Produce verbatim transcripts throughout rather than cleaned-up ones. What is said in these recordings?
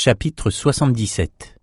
Chapitre soixante-dix-sept.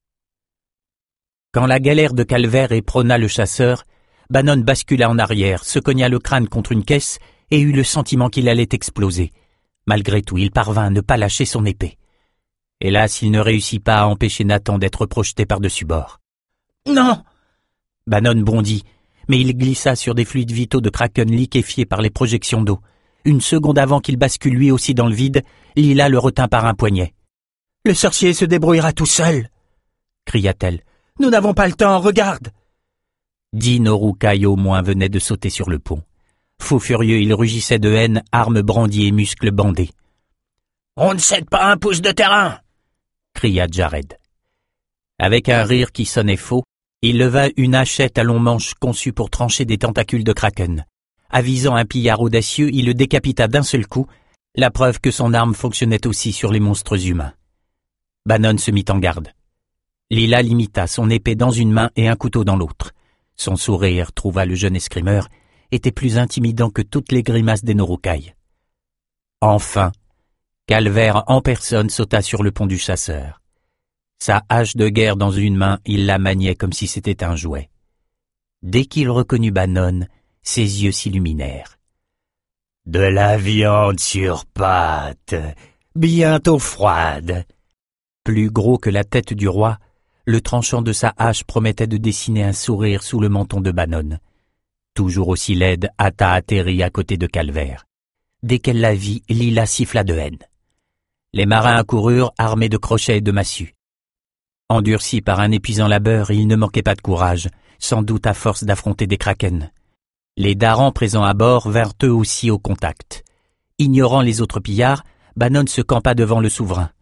Quand la galère de Calvaire éperonna le chasseur, Bannon bascula en arrière, se cogna le crâne contre une caisse et eut le sentiment qu'il allait exploser. Malgré tout, il parvint à ne pas lâcher son épée. Hélas, il ne réussit pas à empêcher Nathan d'être projeté par-dessus bord. « Non !» Bannon bondit, mais il glissa sur des fluides vitaux de Kraken liquéfiés par les projections d'eau. Une seconde avant qu'il bascule lui aussi dans le vide, Lila le retint par un poignet. « Le sorcier se débrouillera tout seul !» cria-t-elle. « Nous n'avons pas le temps, regarde !» Dix Norukai au moins venaient de sauter sur le pont. Fou furieux, il rugissait de haine, armes brandies et muscles bandés. « On ne cède pas un pouce de terrain !» cria Jared. Avec un rire qui sonnait faux, il leva une hachette à long manche conçue pour trancher des tentacules de Kraken. Avisant un pillard audacieux, il le décapita d'un seul coup, la preuve que son arme fonctionnait aussi sur les monstres humains. Bannon se mit en garde. Lila l'imita, son épée dans une main et un couteau dans l'autre. Son sourire, trouva le jeune escrimeur, était plus intimidant que toutes les grimaces des Norukai. Enfin, Calvaire en personne sauta sur le pont du chasseur. Sa hache de guerre dans une main, il la maniait comme si c'était un jouet. Dès qu'il reconnut Bannon, ses yeux s'illuminèrent. « De la viande sur pâte, bientôt froide !» Plus gros que la tête du roi, le tranchant de sa hache promettait de dessiner un sourire sous le menton de Bannon. Toujours aussi laide, Ata atterrit à côté de Calvaire. Dès qu'elle la vit, Lila siffla de haine. Les marins accoururent, armés de crochets et de massues. Endurcis par un épuisant labeur, ils ne manquaient pas de courage, sans doute à force d'affronter des krakens. Les darans présents à bord vinrent eux aussi au contact. Ignorant les autres pillards, Bannon se campa devant le souverain.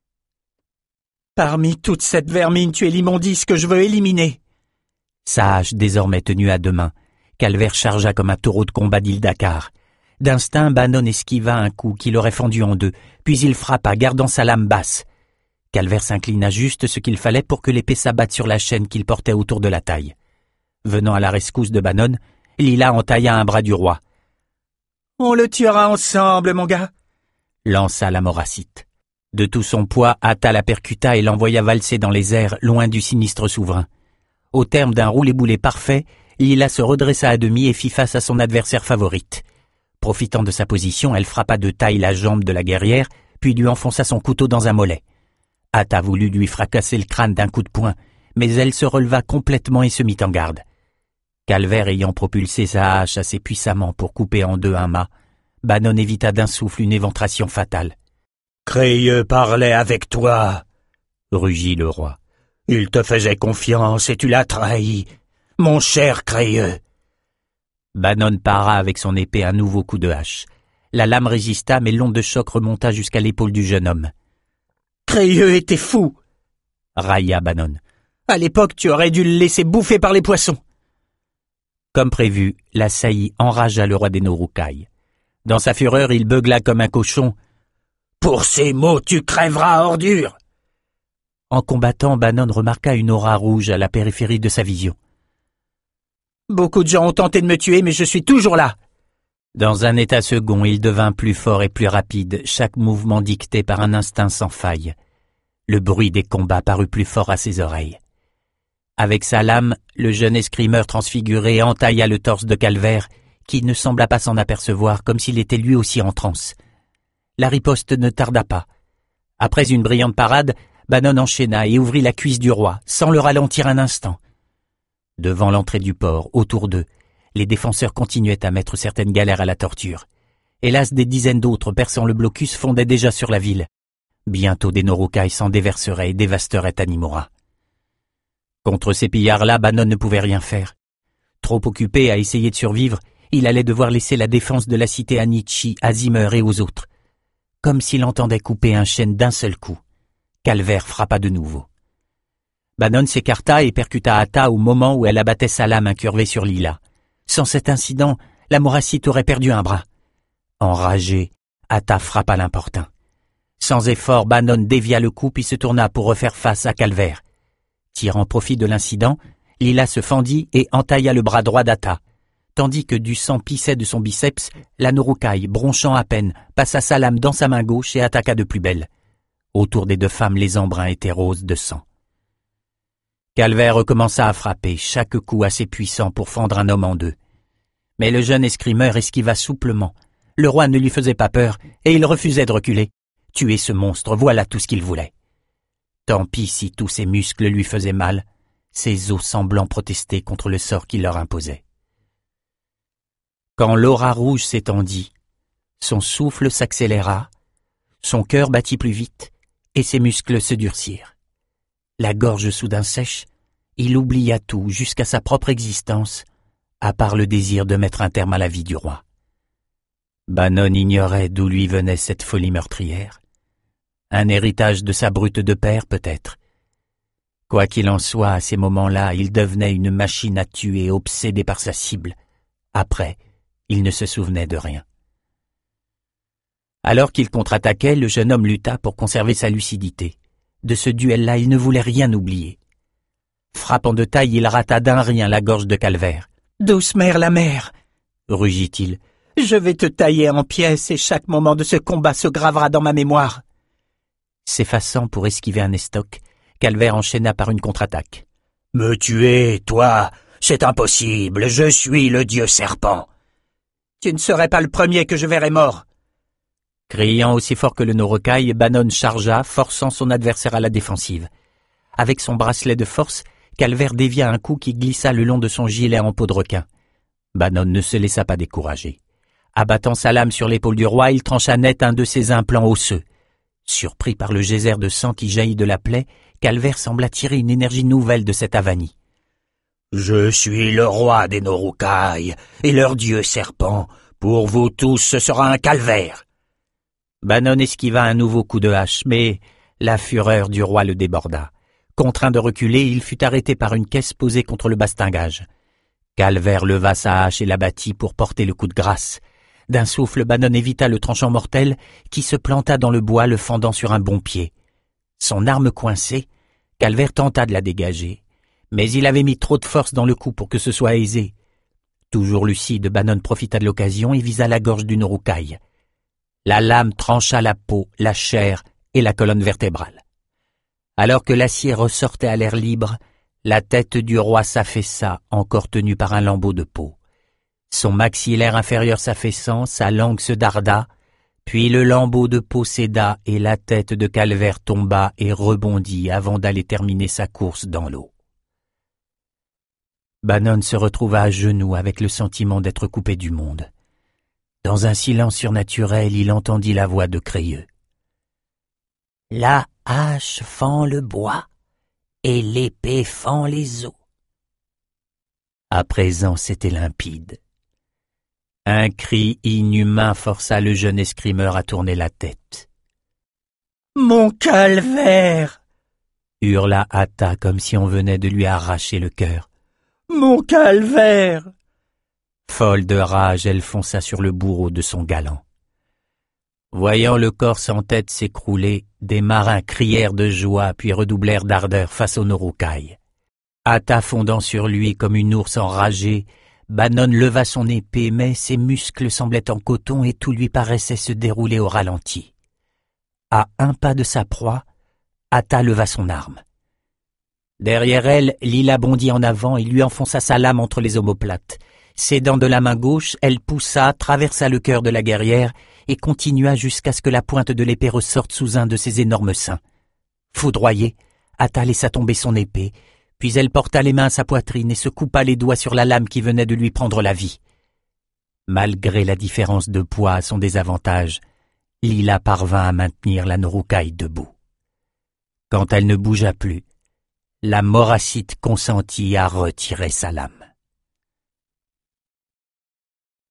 « Parmi toute cette vermine, tu es l'immondice que je veux éliminer !» Sa hache désormais tenue à deux mains, Calvaire chargea comme un taureau de combat d'Ildakar. D'instinct, Bannon esquiva un coup qui l'aurait fendu en deux, puis il frappa, gardant sa lame basse. Calvaire s'inclina juste ce qu'il fallait pour que l'épée s'abatte sur la chaîne qu'il portait autour de la taille. Venant à la rescousse de Bannon, Lila entailla un bras du roi. « On le tuera ensemble, mon gars !» lança la Moracite. De tout son poids, Ata la percuta et l'envoya valser dans les airs, loin du sinistre souverain. Au terme d'un roulé-boulé parfait, Lila se redressa à demi et fit face à son adversaire favorite. Profitant de sa position, elle frappa de taille la jambe de la guerrière, puis lui enfonça son couteau dans un mollet. Ata voulut lui fracasser le crâne d'un coup de poing, mais elle se releva complètement et se mit en garde. Calvaire ayant propulsé sa hache assez puissamment pour couper en deux un mât, Bannon évita d'un souffle une éventration fatale. « Crayeux parlait avec toi !» rugit le roi. « Il te faisait confiance et tu l'as trahi, mon cher Crayeux !» Bannon para avec son épée un nouveau coup de hache. La lame résista, mais l'onde de choc remonta jusqu'à l'épaule du jeune homme. « Crayeux était fou !» railla Bannon. « À l'époque, tu aurais dû le laisser bouffer par les poissons !» Comme prévu, la saillie enragea le roi des Norukai. Dans sa fureur, il beugla comme un cochon. « Pour ces mots, tu crèveras, ordure !» En combattant, Bannon remarqua une aura rouge à la périphérie de sa vision. « Beaucoup de gens ont tenté de me tuer, mais je suis toujours là !» Dans un état second, il devint plus fort et plus rapide, chaque mouvement dicté par un instinct sans faille. Le bruit des combats parut plus fort à ses oreilles. Avec sa lame, le jeune escrimeur transfiguré entailla le torse de Calvaire, qui ne sembla pas s'en apercevoir, comme s'il était lui aussi en transe. La riposte ne tarda pas. Après une brillante parade, Bannon enchaîna et ouvrit la cuisse du roi, sans le ralentir un instant. Devant l'entrée du port, autour d'eux, les défenseurs continuaient à mettre certaines galères à la torture. Hélas, des dizaines d'autres perçant le blocus fondaient déjà sur la ville. Bientôt des Norukai s'en déverseraient et dévasteraient Tanimura. Contre ces pillards-là, Bannon ne pouvait rien faire. Trop occupé à essayer de survivre, il allait devoir laisser la défense de la cité à Nietzsche, à Zimmer et aux autres. Comme s'il entendait couper un chêne d'un seul coup. Calvaire frappa de nouveau. Bannon s'écarta et percuta Ata au moment où elle abattait sa lame incurvée sur Lila. Sans cet incident, la Moracite aurait perdu un bras. Enragé, Ata frappa l'importun. Sans effort, Bannon dévia le coup puis se tourna pour refaire face à Calvaire. Tirant profit de l'incident, Lila se fendit et entailla le bras droit d'Ata, tandis que du sang pissait de son biceps, la Norukai, bronchant à peine, passa sa lame dans sa main gauche et attaqua de plus belle. Autour des deux femmes, les embruns étaient roses de sang. Calvaire recommença à frapper, chaque coup assez puissant pour fendre un homme en deux. Mais le jeune escrimeur esquiva souplement. Le roi ne lui faisait pas peur, et il refusait de reculer. Tuer ce monstre, voilà tout ce qu'il voulait. Tant pis si tous ses muscles lui faisaient mal, ses os semblant protester contre le sort qu'il leur imposait. Quand l'aura rouge s'étendit, son souffle s'accéléra, son cœur battit plus vite, et ses muscles se durcirent. La gorge soudain sèche, il oublia tout jusqu'à sa propre existence, à part le désir de mettre un terme à la vie du roi. Bannon ignorait d'où lui venait cette folie meurtrière. Un héritage de sa brute de père, peut-être. Quoi qu'il en soit, à ces moments-là, il devenait une machine à tuer, obsédé par sa cible. Après, il ne se souvenait de rien. Alors qu'il contre-attaquait, le jeune homme lutta pour conserver sa lucidité. De ce duel-là, il ne voulait rien oublier. Frappant de taille, il rata d'un rien la gorge de Calvaire. « Douce mère la mère !» rugit-il. « Je vais te tailler en pièces et chaque moment de ce combat se gravera dans ma mémoire. » S'effaçant pour esquiver un estoc, Calvaire enchaîna par une contre-attaque. « Me tuer, toi, c'est impossible, je suis le dieu serpent. »« Tu ne serais pas le premier que je verrais mort. » Criant aussi fort que le Norokai, Bannon chargea, forçant son adversaire à la défensive. Avec son bracelet de force, Calvaire dévia un coup qui glissa le long de son gilet en peau de requin. Bannon ne se laissa pas décourager. Abattant sa lame sur l'épaule du roi, il trancha net un de ses implants osseux. Surpris par le geyser de sang qui jaillit de la plaie, Calvaire sembla tirer une énergie nouvelle de cette avanie. « Je suis le roi des Norokai et leur dieu serpent. Pour vous tous, ce sera un calvaire. » Bannon esquiva un nouveau coup de hache, mais la fureur du roi le déborda. Contraint de reculer, il fut arrêté par une caisse posée contre le bastingage. Calvaire leva sa hache et l'abattit pour porter le coup de grâce. D'un souffle, Bannon évita le tranchant mortel qui se planta dans le bois, le fendant sur un bon pied. Son arme coincée, Calvaire tenta de la dégager, mais il avait mis trop de force dans le coup pour que ce soit aisé. Toujours lucide, Bannon profita de l'occasion et visa la gorge du Norokai. La lame trancha la peau, la chair et la colonne vertébrale. Alors que l'acier ressortait à l'air libre, la tête du roi s'affaissa, encore tenue par un lambeau de peau. Son maxillaire inférieur s'affaissant, sa langue se darda, puis le lambeau de peau céda et la tête de Calvaire tomba et rebondit avant d'aller terminer sa course dans l'eau. Bannon se retrouva à genoux avec le sentiment d'être coupé du monde. Dans un silence surnaturel, il entendit la voix de Crayeux. « La hache fend le bois, et l'épée fend les os. » À présent, c'était limpide. Un cri inhumain força le jeune escrimeur à tourner la tête. « Mon calvaire !» hurla Hata comme si on venait de lui arracher le cœur. « Mon calvaire !» Folle de rage, elle fonça sur le bourreau de son galant. Voyant le corps sans tête s'écrouler, des marins crièrent de joie puis redoublèrent d'ardeur face au Norokai. Hata fondant sur lui comme une ours enragée, Bannon leva son épée, mais ses muscles semblaient en coton et tout lui paraissait se dérouler au ralenti. À un pas de sa proie, Hata leva son arme. Derrière elle, Lila bondit en avant et lui enfonça sa lame entre les omoplates. S'aidant de la main gauche, elle poussa, traversa le cœur de la guerrière et continua jusqu'à ce que la pointe de l'épée ressorte sous un de ses énormes seins. Foudroyée, Hata laissa tomber son épée, puis elle porta les mains à sa poitrine et se coupa les doigts sur la lame qui venait de lui prendre la vie. Malgré la différence de poids à son désavantage, Lila parvint à maintenir la Norokai debout. Quand elle ne bougea plus, la Moracite consentit à retirer sa lame.